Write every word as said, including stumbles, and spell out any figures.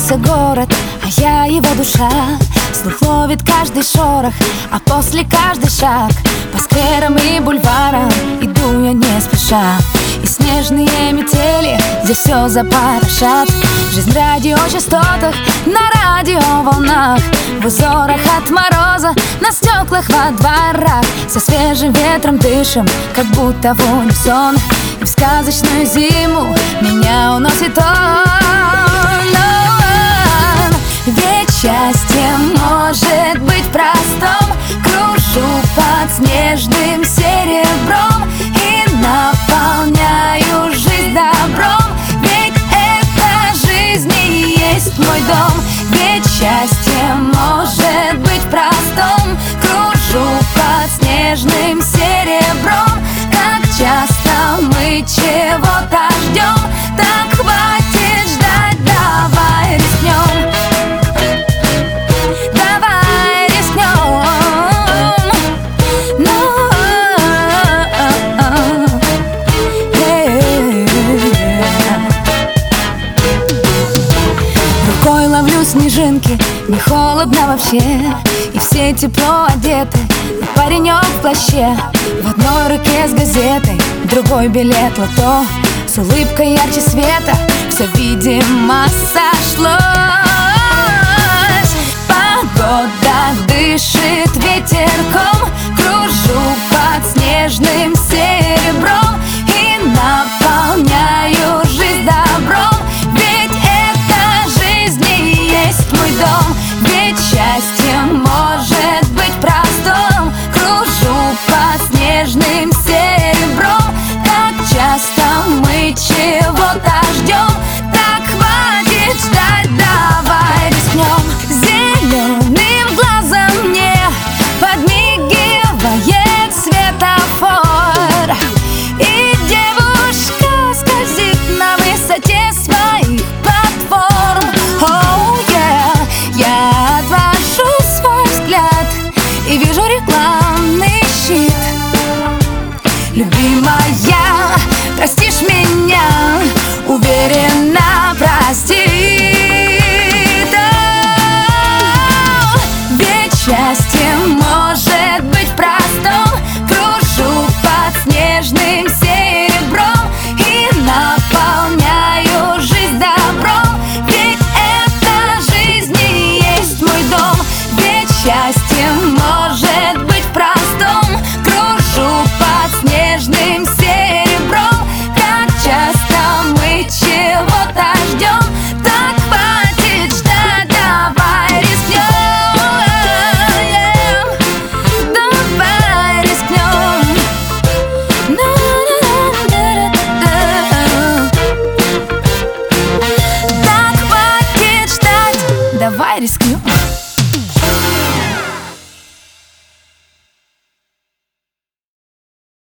Меняется город, а я его душа. Слух ловит каждый шорох, а после каждый шаг. По скверам и бульварам иду я не спеша. И снежные метели здесь все запорошат. Жизнь в радиочастотах, на радиоволнах, в узорах от мороза, на стеклах во дворах. Со свежим ветром дышим, как будто в унисон. И в сказочную зиму меня уносит он. Ведь счастье может быть простым. Кружу под снежным серебром и наполняю жизнь добром. Ведь эта жизнь и есть мой дом. Ведь счастье может быть простым. Кружу под снежным серебром. Как часто мы чего-то ждем, так хватит ждать, давай рискнем. Давай рискнем. No. Yeah. Рукой ловлю снежинки, не холодно вообще. И все тепло одеты, паренек в плаще. В одной руке с газетой, в другой билет лото. С улыбкой ярче света, все, видимо, сошлось. Погода дышит ветерком. Кружу под снежным серебром и наполняю жизнь добром. Ведь эта жизнь и есть мой дом. Ведь счастье может быть простым. Кружу под снежным серебром. Как часто мы чего-то ждем, так хватит ждать, давай рискнем. Зеленым глазом мне подмигивает светофор, и девушка скользит на высоте своих платформ. Oh yeah, я отвожу свой взгляд и вижу рекламный щит. Любимая, простишь меня, уверена, простит. Oh, ведь счастье может быть простым. Кружу под снежным серебром и наполняю жизнь добром. Ведь эта жизнь и есть мой дом. Ведь счастье может быть простым. Кружу под снежным серебром. Как часто мы чего-то ждем, так хватит ждать, давай рискнем. Давай рискнем. Так хватит ждать, давай рискнем.